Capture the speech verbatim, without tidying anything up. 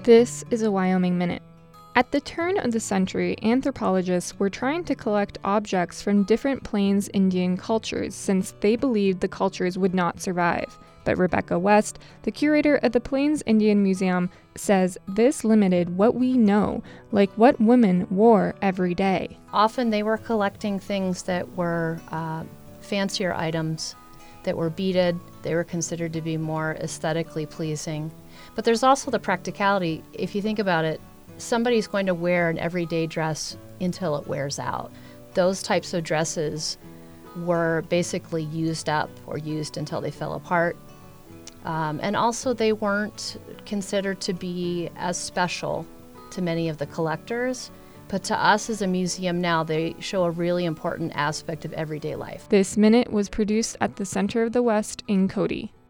This is a Wyoming Minute. At the turn of the century, anthropologists were trying to collect objects from different Plains Indian cultures since they believed the cultures would not survive. But Rebecca West, the curator of the Plains Indian Museum, says this limited what we know, like what women wore every day. Often they were collecting things that were uh, fancier items, that were beaded. They were considered to be more aesthetically pleasing. But there's also the practicality. If you think about it, somebody's going to wear an everyday dress until it wears out. Those types of dresses were basically used up or used until they fell apart. Um, and also they weren't considered to be as special to many of the collectors. But to us as a museum now, they show a really important aspect of everyday life. This minute was produced at the Center of the West in Cody.